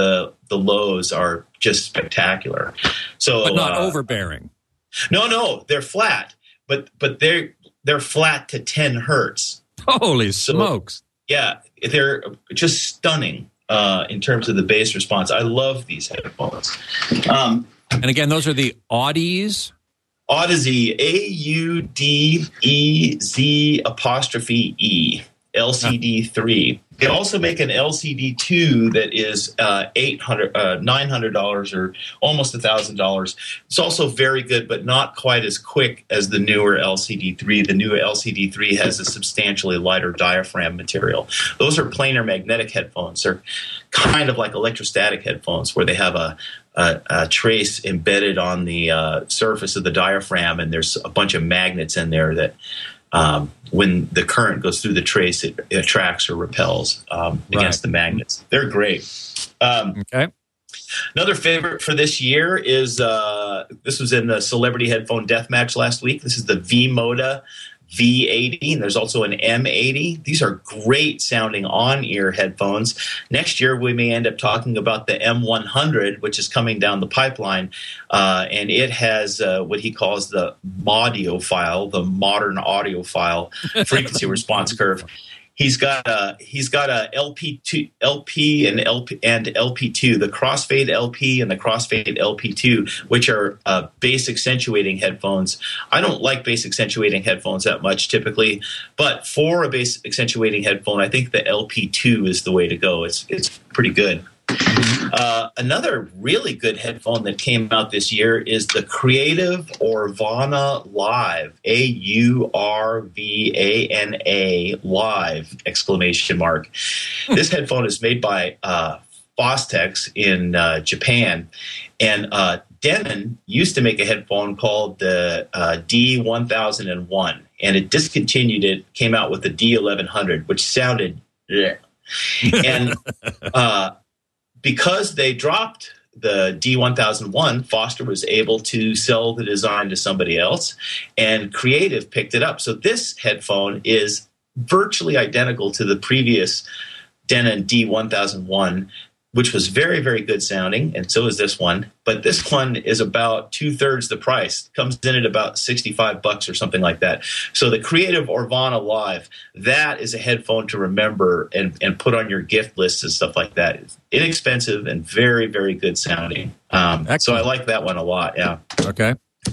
the lows are just spectacular. So, but not uh, overbearing. No, no, they're flat, but but they're they're flat to ten hertz. Holy So, smokes! Yeah, they're just stunning uh, in terms of the bass response. I love these headphones. Um, And again, those are the Audis. Audeze, A U D E Z apostrophe E, L C D three. They also make an L C D two that is uh, eight hundred dollars, uh, nine hundred dollars or almost one thousand dollars. It's also very good, but not quite as quick as the newer L C D three. The new L C D three has a substantially lighter diaphragm material. Those are planar magnetic headphones. They're kind of like electrostatic headphones where they have a A, a trace embedded on the uh, surface of the diaphragm, and there's a bunch of magnets in there that um, when the current goes through the trace, it, it attracts or repels um, Right. against the magnets. They're great. Um, Okay. Another favorite for this year is, uh, this was in the Celebrity Headphone Deathmatch last week. This is the V-Moda V eighty, and there's also an M eighty. These are great sounding on-ear headphones. Next year, we may end up talking about the M one hundred, which is coming down the pipeline, uh, and it has uh, what he calls the Modiophile, the modern audiophile frequency response curve. He's got a he's got a L P two, L P and L P and L P two, the Crossfade L P and the Crossfade L P two, which are uh, bass accentuating headphones. I don't like bass accentuating headphones that much typically, but for a bass accentuating headphone, I think the L P two is the way to go. It's it's pretty good. Uh, another really good headphone that came out this year is the Creative Urvana Live, A U R V A N A Live, exclamation mark. This headphone is made by uh, Fostex in uh, Japan, and uh, Denon used to make a headphone called the uh, D one thousand one, and it discontinued it, came out with the D eleven hundred, which sounded bleh. And uh, because they dropped the D one thousand one, Foster was able to sell the design to somebody else, and Creative picked it up. So this headphone is virtually identical to the previous Denon D one thousand one, which was very, very good sounding, and so is this one. But this one is about two-thirds the price. Comes in at about sixty-five bucks or something like that. So the Creative Urvana Live, that is a headphone to remember and, and put on your gift list and stuff like that. It's inexpensive and very, very good sounding. Um, so I Excellent. like that one a lot, yeah. Okay.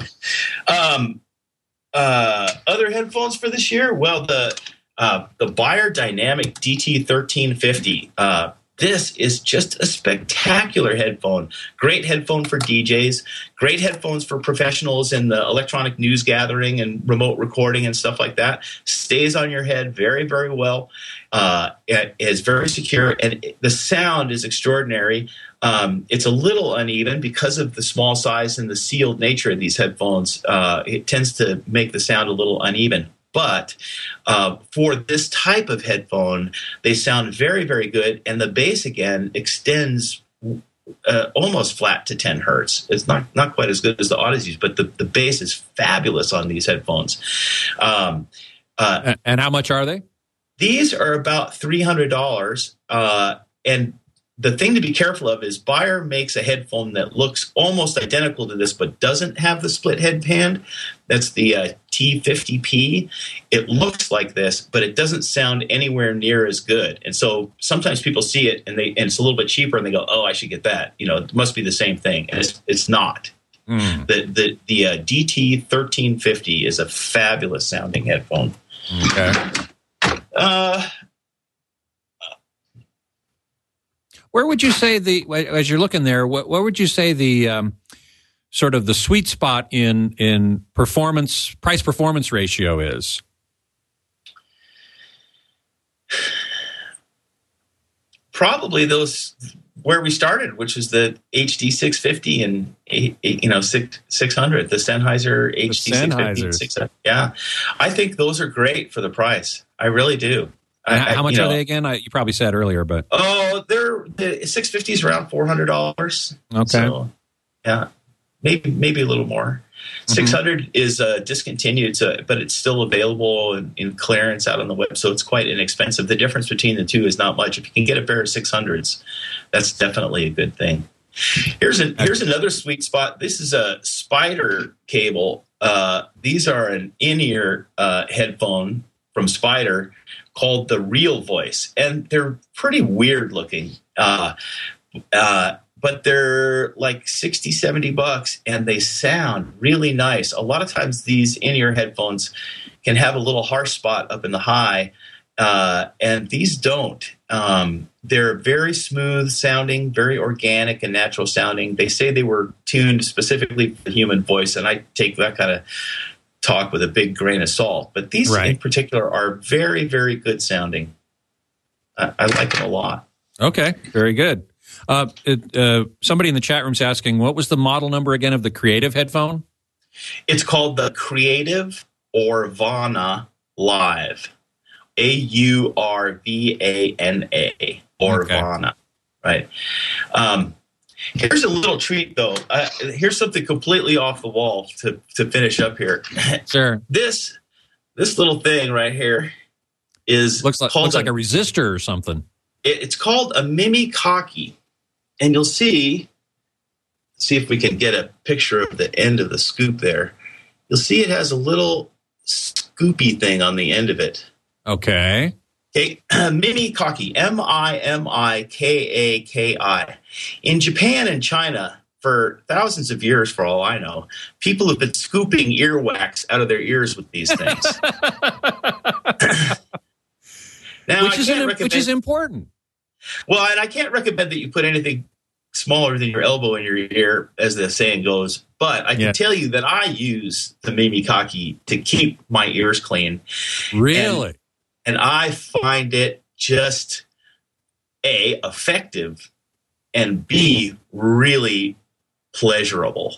Um, uh, other headphones for this year? Well, the uh, the Beyer Dynamic D T thirteen fifty. Uh, this is just a spectacular headphone. Great headphone for D Js. Great headphones for professionals in the electronic news gathering and remote recording and stuff like that. Stays on your head very, very well. Uh, it is very secure, and the sound is extraordinary. Um, it's a little uneven because of the small size and the sealed nature of these headphones. Uh, it tends to make the sound a little uneven. But uh, for this type of headphone, they sound very, very good. And the bass, again, extends uh, almost flat to ten hertz. It's not, not quite as good as the Audeze's, but the, the bass is fabulous on these headphones. Um, uh, And, and how much are they? these are about three hundred dollars. Uh, and the thing to be careful of is Beyer makes a headphone that looks almost identical to this, but doesn't have the split headband. That's the uh, T fifty P. It looks like this, but it doesn't sound anywhere near as good. And so sometimes people see it and they and it's a little bit cheaper, and they go, "Oh, I should get that." You know, it must be the same thing, and it's it's not. Mm. The the the uh, D T thirteen fifty is a fabulous sounding headphone. Okay. Uh, Where would you say the, as you're looking there, what, where would you say the um, sort of the sweet spot in in performance, price performance ratio is? Probably those where we started, which is the H D six fifty and you know six hundred, the Sennheiser H D six fifty and six hundred. Yeah, I think those are great for the price. I really do. I, I, how much you know, are they again? I, you probably said earlier, but oh, they're the six fifty is around four hundred dollars. Okay. So, yeah, maybe maybe a little more. Mm-hmm. six hundred is uh, discontinued, so, but it's still available in, in clearance out on the web, so it's quite inexpensive. The difference between the two is not much. If you can get a pair of six hundreds, that's definitely a good thing. Here's an, here's another sweet spot. This is a Spider cable. Uh, these are an in-ear uh, headphone from Spider called the Real Voice, and they're pretty weird looking. Uh, uh, but they're like sixty, seventy bucks, and they sound really nice. A lot of times these in-ear headphones can have a little harsh spot up in the high, uh, and these don't. Um, they're very smooth sounding, very organic and natural sounding. They say they were tuned specifically for the human voice, and I take that kind of talk with a big grain of salt. But these right. in particular are very, very good sounding. I, I like them a lot. Okay, very good. Uh, it, uh, somebody in the chat room is asking, what was the model number again of the Creative headphone? It's called the Creative Aurvana Live. A U R V A N A. Aurvana. Okay. Right. Um, here's a little treat, though. Uh, here's something completely off the wall to, to finish up here. Sure. This this little thing right here is looks like, called looks a, like a resistor or something. It, it's called a Mimikaki. And you'll see, see if we can get a picture of the end of the scoop there. You'll see it has a little scoopy thing on the end of it. Okay. Okay. Mimikaki, M I M I K A K I. In Japan and China, for thousands of years, for all I know, people have been scooping earwax out of their ears with these things. Now, which, is an, which is important. Well, and I can't recommend that you put anything smaller than your elbow in your ear, as the saying goes. But I can yeah. tell you that I use the Mimikaki to keep my ears clean. Really? And, and I find it just, A, effective, and B, really pleasurable.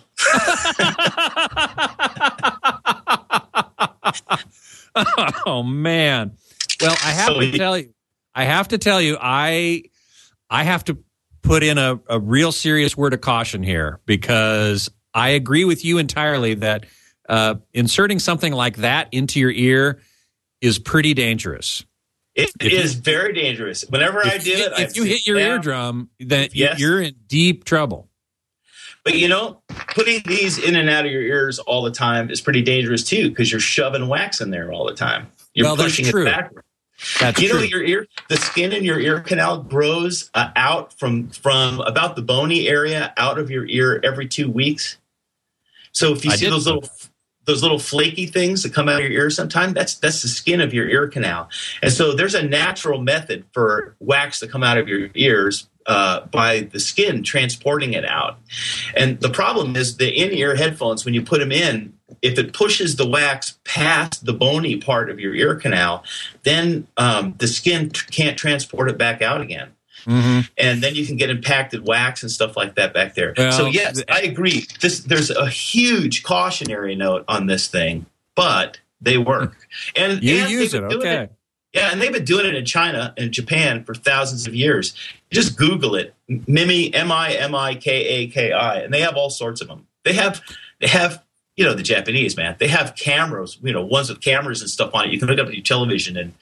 Oh, man. Well, I have so, to tell you. I have to tell you, I I have to put in a, a real serious word of caution here, because I agree with you entirely that uh, inserting something like that into your ear is pretty dangerous. It if is you, very dangerous. Whenever I do it, if I you hit your down. eardrum, then yes. you're in deep trouble. But, you know, putting these in and out of your ears all the time is pretty dangerous, too, because you're shoving wax in there all the time. You're well, pushing it backward. That's you know, true. Your ear, the skin in your ear canal grows uh, out from from about the bony area out of your ear every two weeks. So if you I see those little that. those little flaky things that come out of your ear sometime, that's that's the skin of your ear canal. And so there's a natural method for wax to come out of your ears uh, by the skin transporting it out. And the problem is the in-ear headphones, when you put them in, if it pushes the wax past the bony part of your ear canal, then um, the skin t- can't transport it back out again. Mm-hmm. And then you can get impacted wax and stuff like that back there. Well, so, yes, I agree. This, there's a huge cautionary note on this thing, but they work. And you and use it, okay. It, yeah, and they've been doing it in China and Japan for thousands of years. Just Google it, Mimi, M I M I K A K I, and they have all sorts of them. They have, they have, you know, the Japanese, man. They have cameras, you know, ones with cameras and stuff on it. You can look up at your television and.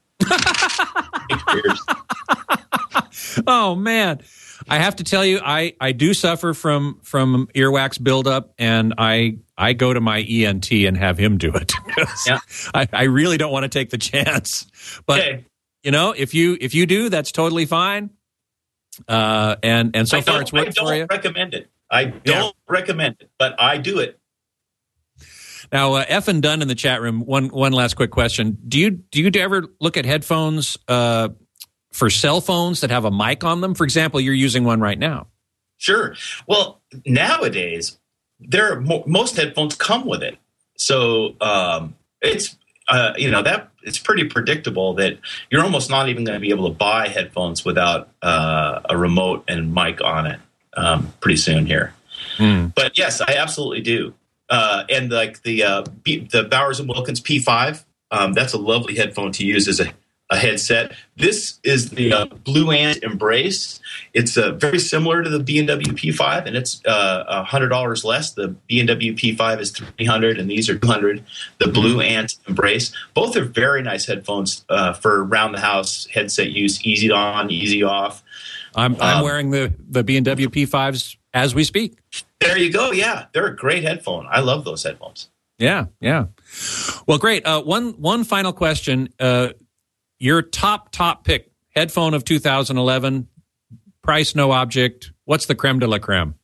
Oh man, I have to tell you, I, I do suffer from from earwax buildup, and I I go to my E N T and have him do it. Yeah. I, I really don't want to take the chance, but okay. you know, if you if you do, that's totally fine. Uh, and and so far it's worked for you. I don't recommend it. I don't yeah. recommend it, but I do it. Now, uh, F and Dunn in the chat room. One one last quick question: Do you do you ever look at headphones uh, for cell phones that have a mic on them? For example, you're using one right now. Sure. Well, nowadays there are mo- most headphones come with it, so um, it's uh, you know that it's pretty predictable that you're almost not even going to be able to buy headphones without uh, a remote and mic on it um, pretty soon here. Mm. But yes, I absolutely do. Uh, and like the uh, B, the Bowers and Wilkins P five, um, that's a lovely headphone to use as a a headset. This is the uh, Blue Ant Embrace. It's uh, very similar to the B and W P five, and it's uh, one hundred dollars less. The B and W P five is three hundred dollars, and these are two hundred dollars. The Blue Ant Embrace. Both are very nice headphones uh, for around-the-house headset use, easy on, easy off. I'm, I'm um, wearing the, the B and W P fives as we speak. There you go. Yeah, they're a great headphone. I love those headphones. Yeah, yeah. Well, great. Uh, one one final question. Uh, your top, top pick, headphone of two thousand eleven, price, no object. What's the creme de la creme?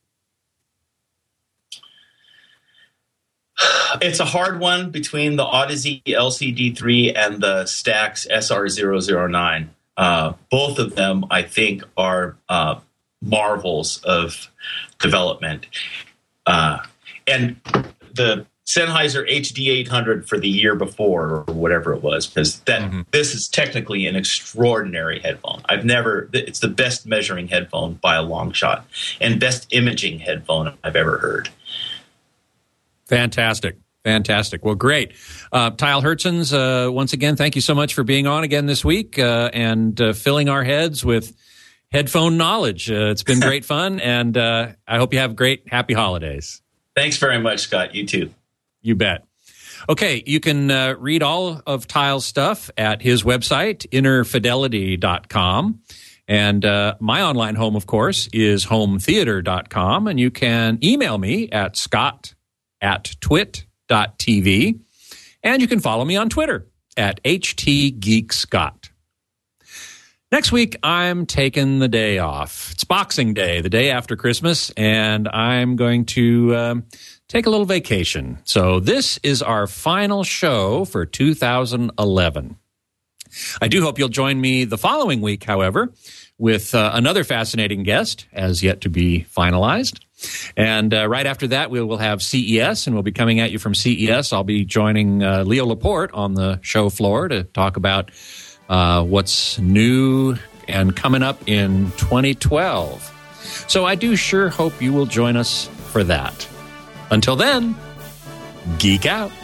It's a hard one between the Odyssey L C D three and the Stax S R zero zero nine. Uh, both of them, I think, are uh, marvels of development. Uh, and the Sennheiser H D eight hundred for the year before, or whatever it was, because that mm-hmm. this is technically an extraordinary headphone. I've never, it's the best measuring headphone by a long shot, and best imaging headphone I've ever heard. Fantastic. Fantastic. Well, great. Uh, Tyle Hertzens, uh, once again, thank you so much for being on again this week uh, and uh, filling our heads with headphone knowledge. Uh, it's been great fun, and uh, I hope you have great, happy holidays. Thanks very much, Scott. You too. You bet. Okay, you can uh, read all of Tyle's stuff at his website, inner fidelity dot com. And uh, my online home, of course, is home theater dot com. And you can email me at scott at twit dot t v. And you can follow me on Twitter at htgeekscott. Next week, I'm taking the day off. It's Boxing Day, the day after Christmas, and I'm going to um, take a little vacation. So this is our final show for two thousand eleven. I do hope you'll join me the following week, however, with uh, another fascinating guest, as yet to be finalized. And uh, right after that, we will have C E S, and we'll be coming at you from C E S. I'll be joining uh, Leo Laporte on the show floor to talk about uh, what's new and coming up in twenty twelve. So I do sure hope you will join us for that. Until then, geek out.